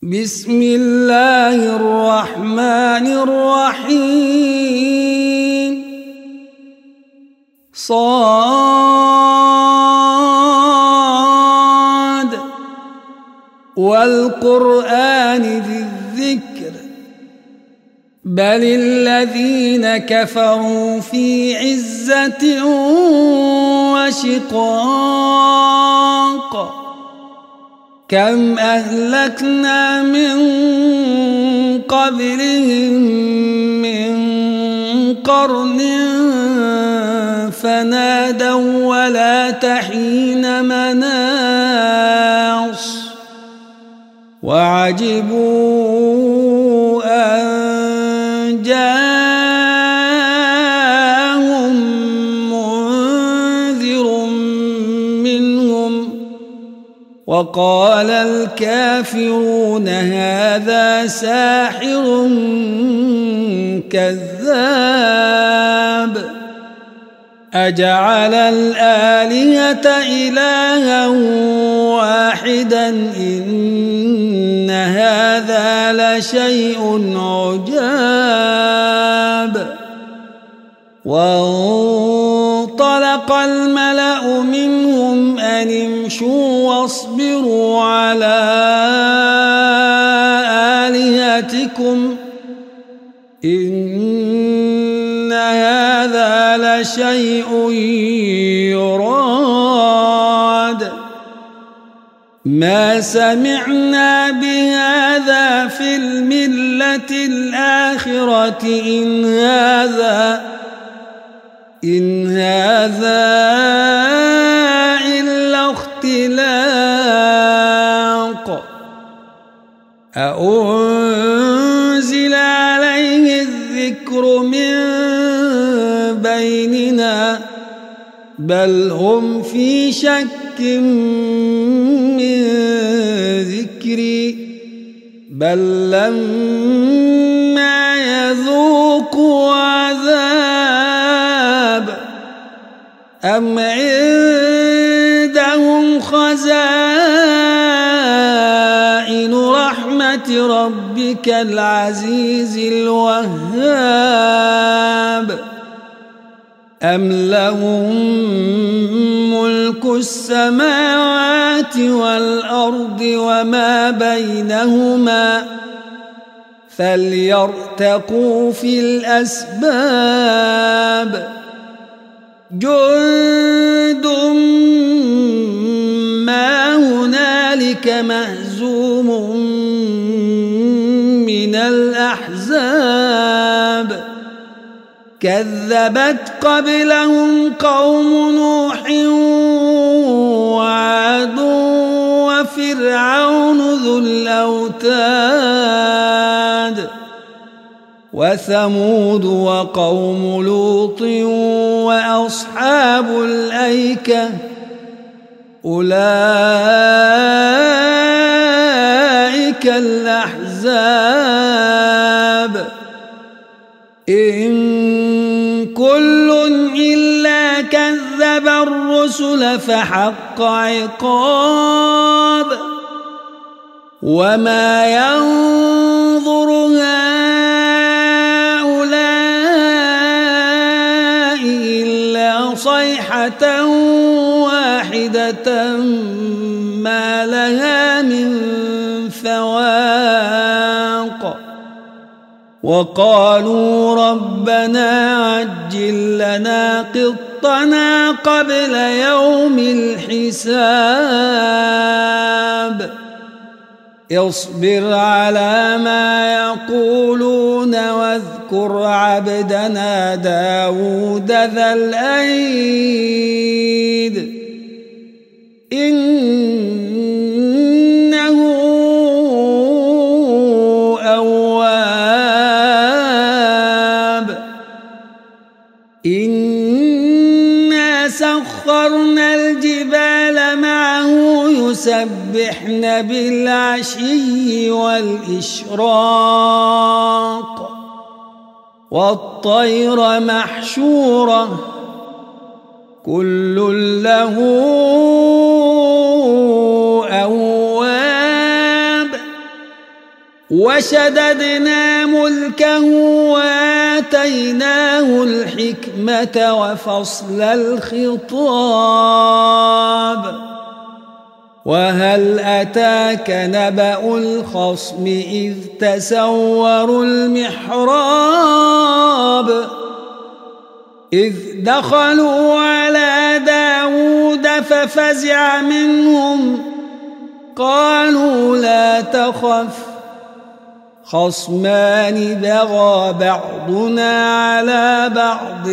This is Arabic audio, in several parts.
بسم الله الرحمن الرحيم صاد والقرآن ذي الذكر بل الذين كفروا في عزة وشقاق كم أهلكنا من قبلهم من قرن فنادوا ولا تحين مناص وعجبوا أن جاءهم منذر منهم وقال الكافرون هذا ساحر كذاب أجعل الآلهة إلها واحدا إن هذا لشيء عجاب وانطلق الملأ منهم أن امشوا واصبروا على آلهتكم إن هذا لشيء يراد ما سمعنا بهذا في الملة الآخرة إن هذا إلا اختلاق أأنزل عليه الذكر من بيننا بل هم في شك من ذكري بل لما يذوقوا عذاب أم عندهم خزائن رحمة ربك العزيز الوهاب أم لهم ملك السماوات والأرض وما بينهما فليرتقوا في الأسباب جند ما هنالك مهزوم من الأحزاب كذبت قبلهم قوم نوح وعاد وفرعون ذو الأوتاد وثمود وقوم لوط وأصحاب الأيكة أولئك الأحزاب إن كل إلا كذب الرسل فحق عقاب وما ينظر هؤلاء إلا صيحة واحدة ما لها من فواق وقالوا ربنا عجل لنا قطنا قبل يوم الحساب اصبر على ما يقولون واذكر عبدنا داود ذا الأيد إنه أواب إنا سخرنا الجبال معه يسبحن بالعشي والإشراق والطير محشورة كل له أواب وشددنا ملكه وآتيناه الحكمة وفصل الخطاب وهل أتاك نبأ الخصم إذ تسوروا المحراب إذ دخلوا على داود ففزع منهم قالوا لا تخف خصمان بغى بعضنا على بعض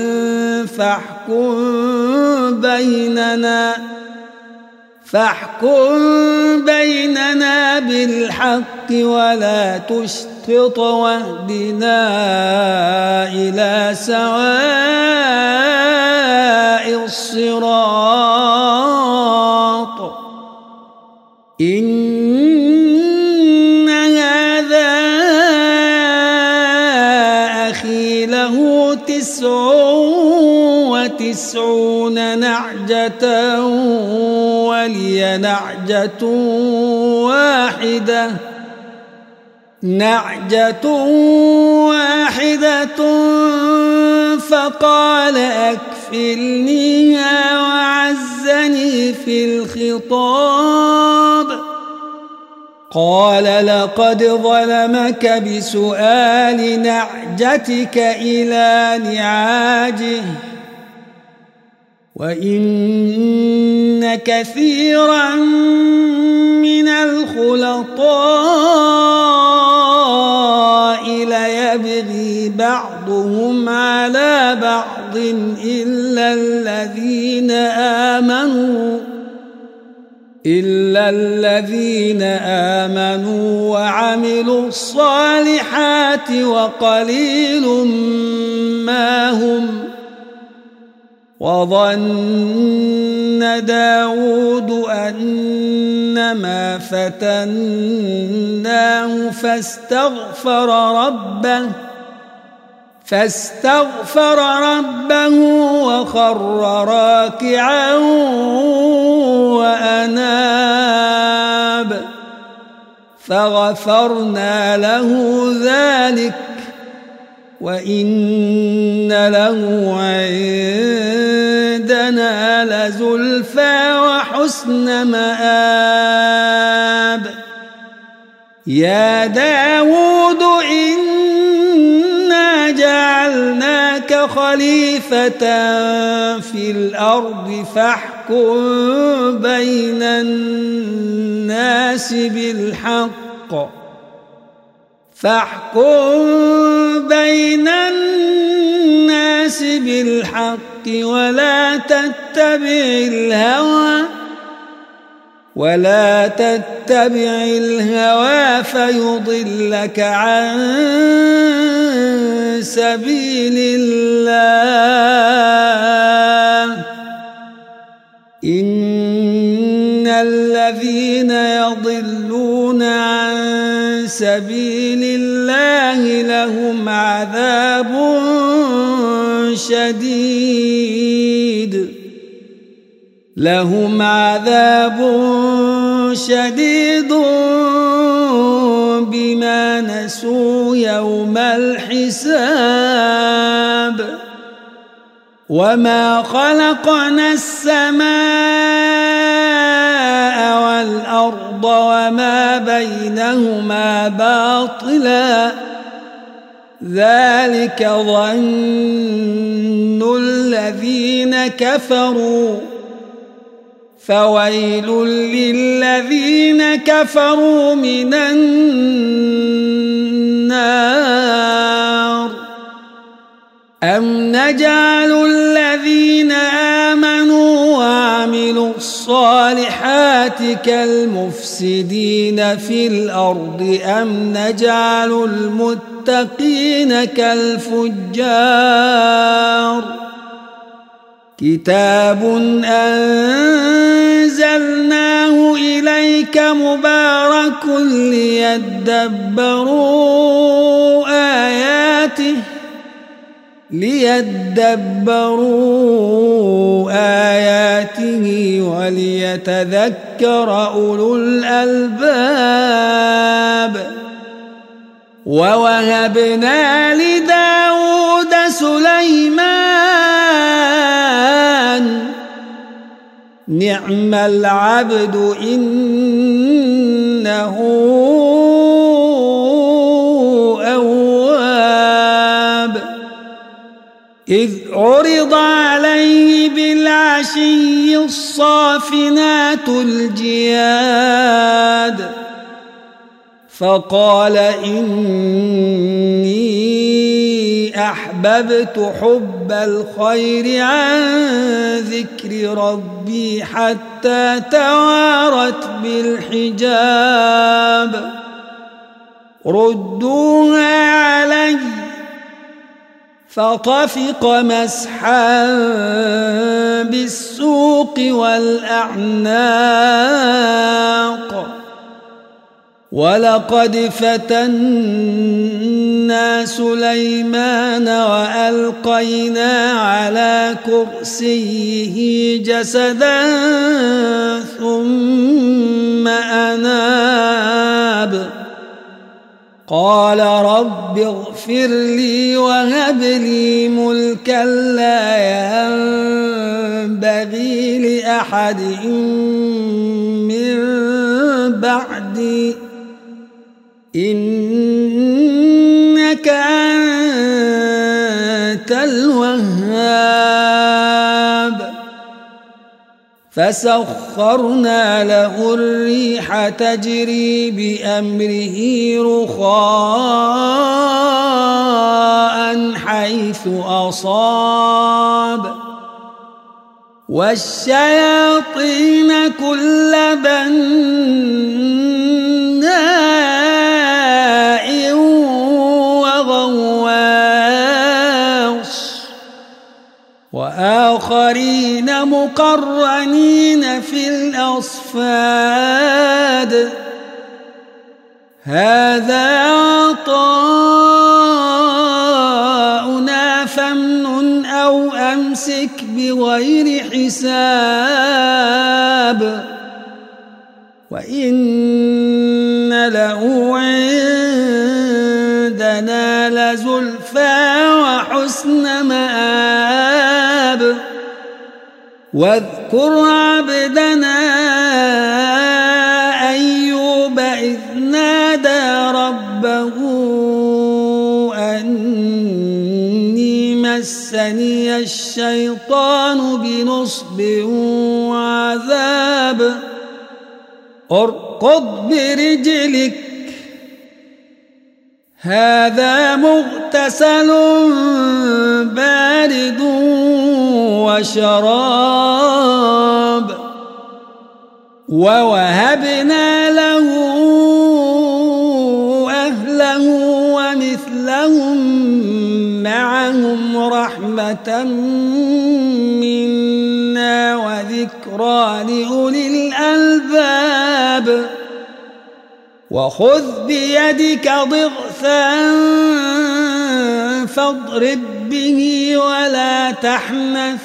فاحكم بيننا بالحق ولا تشطط واهدنا إلى سواء الصراط إن هذا أخي له 99 نعجة ولي نعجة واحدة فقال أكفلنيها وعزني في الخطاب قال لقد ظلمك بسؤال نعجتك إلى نعاجه وإن كثيرا من الخلطاء ليبغي بعضهم على بعض إلا الذين آمنوا وعملوا الصالحات وقليل ما هم وظن داود أنما فتناه فاستغفر ربه وخر راكعا وأناب فغفرنا له ذلك وإن له عندنا لزلفى وحسن مآب يا داود إنا جعلناك خليفة في الأرض فاحكم بين الناس بالحق ولا تتبع الهوى فيضلك عن سبيل الله إن الذين يضلون عن سبيل الله لهم عذاب شديد بما نسوا يوم الحساب وما خلقنا السماء والأرض وما بينهما باطلا ذلك ظن الذين كفروا فويل للذين كفروا من النار أم نجعل الذين آمنوا وعملوا الصالحات كالمفسدين في الأرض أم نجعل المتقين كالفجار كتاب أنزلناه إليك مبارك ليدبروا آياته وليتذكر أولو الألباب ووهبنا لداود سليمان نعم العبد إنه أواب إذ عرض عليه بالعشي الصافنات الجياد فقال إني أحببت حب الخير عن ذكر ربي حتى توارت بالحجاب ردوها علي فطفق مسحا بالسوق والأعناق ولقد فتنا سليمان وألقينا على كرسيه جسدا ثم أناب قال رب اغفر لي وهب لي ملكا لا ينبغي لأحد من بعدي إنك أنت الوهاب فسخرنا له الريح تجري بأمره رخاء حيث أصاب والشياطين كل بناء وغواص وآخرين مقرنين في الأصفاد هذا عطاؤنا فامنن أو أمسك بغير حساب وإن له عندنا لزلفى وحسن مآب واذكر عبدنا أيوب إذ نادى ربه أني مسني الشيطان بنصب وعذاب اركض برجلك هذا مغتسل بارد وشراب ووهبنا له أهله ومثلهم معهم رحمة منا وذكرى لأولي الألباب وخذ بيدك ضغثا فاضرب به ولا تحنث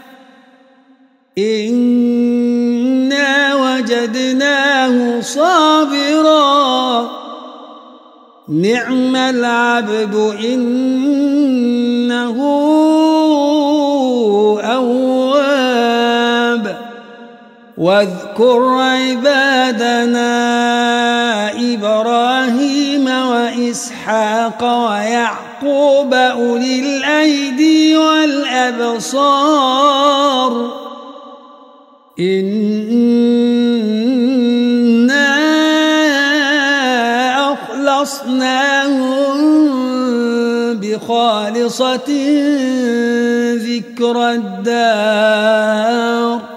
إنا وجدناه صابرا نعم العبد إنه أواب واذكر عبادنا إبراهيم وإسحاق ويعقوب أولي الأيدي والأبصار إنا أخلصناهم بخالصة ذكر الدار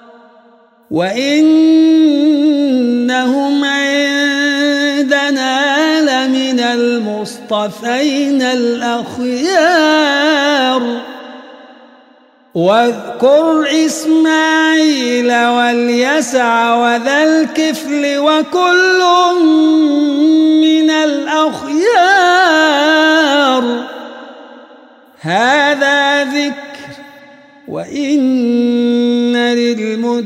وإنهم عندنا لمن المصطفين الأخيار واذكر إسماعيل واليسع وذا الكفل وكل من الأخيار هذا ذكر وإن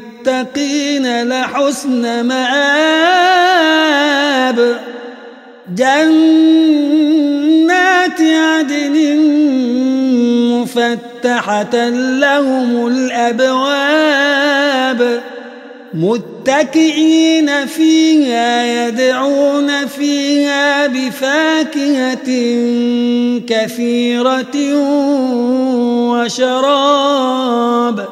للمتقين لحسن مآب جنات عدن مفتحة لهم الأبواب متكئين فيها يدعون فيها بفاكهة كثيرة وشراب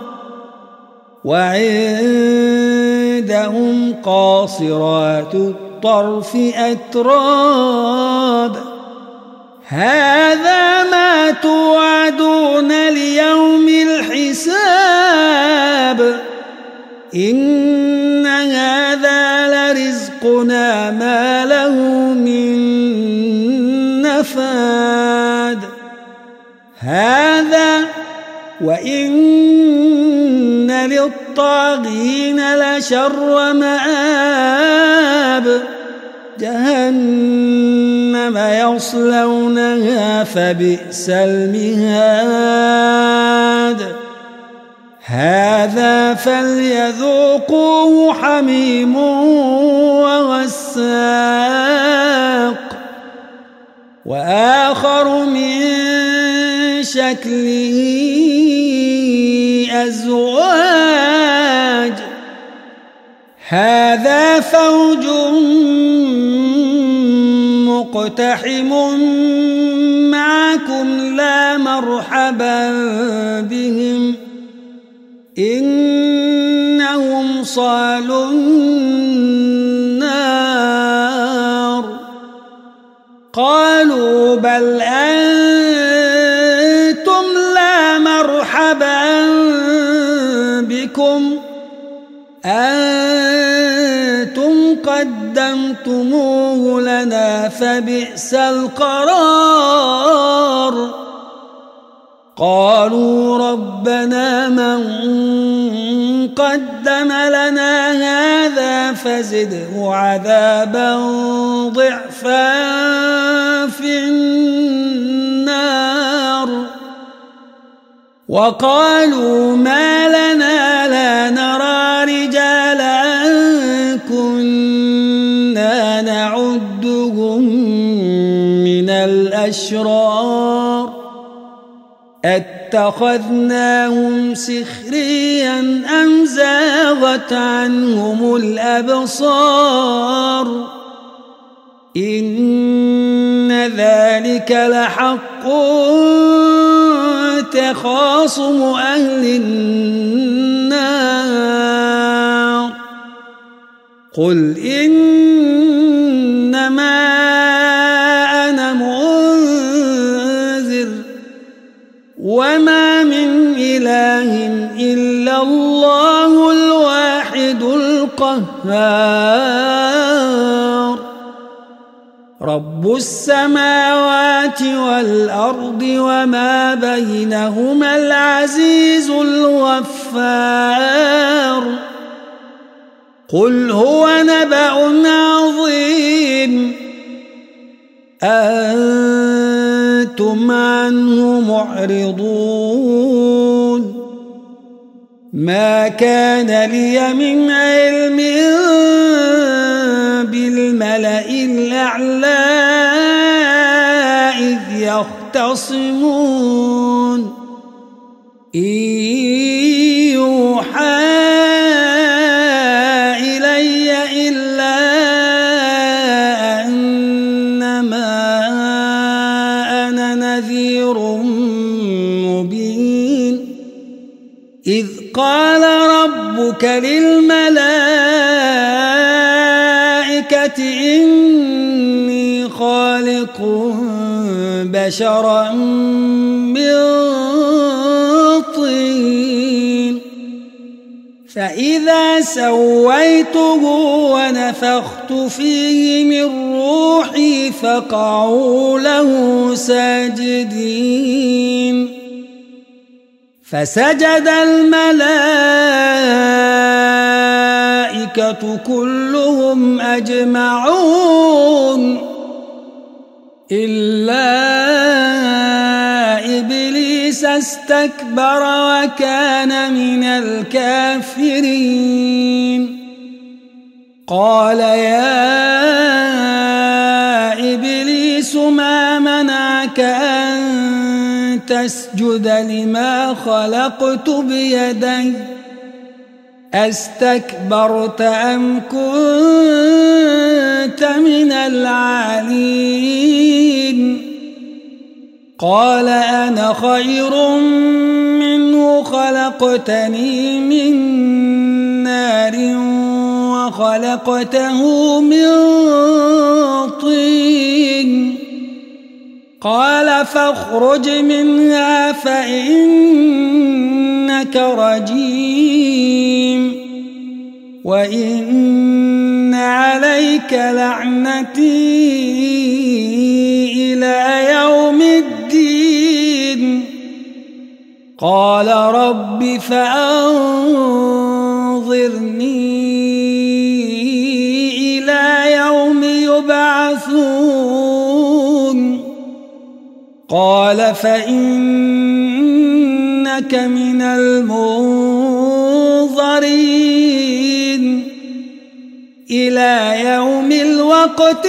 وعندهم قاصرات الطرف أتراب هذا ما توعدون ليوم الحساب إن هذا لرزقنا ما له من نفاد هذا وإن للطاغين لشر مآب جهنم يصلونها فبئس المهاد هذا فليذوقوه حميم وغساق وآخر من شكله أزواج هذا فوج مقتحم معكم لا مرحبا بهم إنهم صالوا النار قالوا بل أنتم لا مرحبا بكم أنتم قدمتموه لنا فبئس القرار قالوا ربنا من قدم لنا هذا فزده عذابا ضعفا في النار وقالوا ما لنا لا نرى رجالا كنا نعدهم من الأشرار اتخذناهم سخريا أم زاغت عنهم الأبصار إن ذلك لحق تخاصم أهل النار قل إنما أنا منذر وما من إله إلا الله الواحد القهار رب السماوات والأرض وما بينهما العزيز الغفار قل هو نبأ عظيم أنتم عنه معرضون ما كان لي من علم بالملأ الأعلى إذ يختصمون إن يوحى إلي إلا أنما أنا نذير مبين إذ قال ربك للملائكة إني خالق بشرا من طين فإذا سويته ونفخت فيه من روحي فقعوا له ساجدين فسجد الملائكة كلهم أجمعون إلا إبليس استكبر وكان من الكافرين قال يا ما منعك أن تسجد لما خلقت بيدي أستكبرت أم كنت من العالين قال أنا خير منه خلقتني من نار وخلقته من طين قال فاخرج منها فإنك رجيم وإن عليك لعنتي إلى يوم الدين قال رب فأنظرني إلى يوم يبعثون قال فإنك من المنظرين إلى يوم الوقت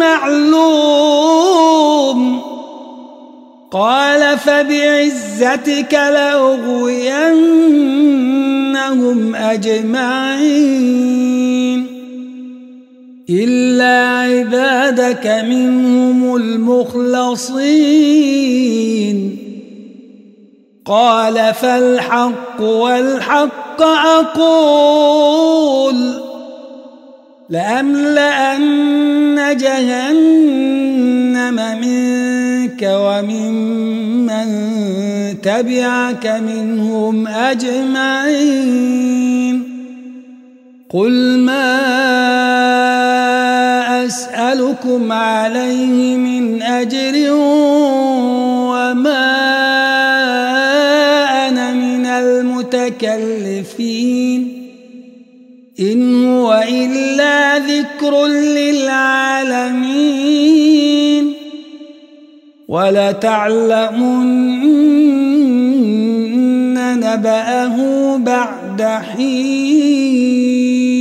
المعلوم قال فبعزتك لأغوينهم أجمعين إلا عبادك منهم المخلصين قال فالحق والحق أقول لأملأن جهنم منك وممن تبعك منهم أجمعين قل ما أسألكم عليه من أجر وما أنا من المتكلفين إن هو إلا ذكر للعالمين ولتعلمن نبأه بعد حين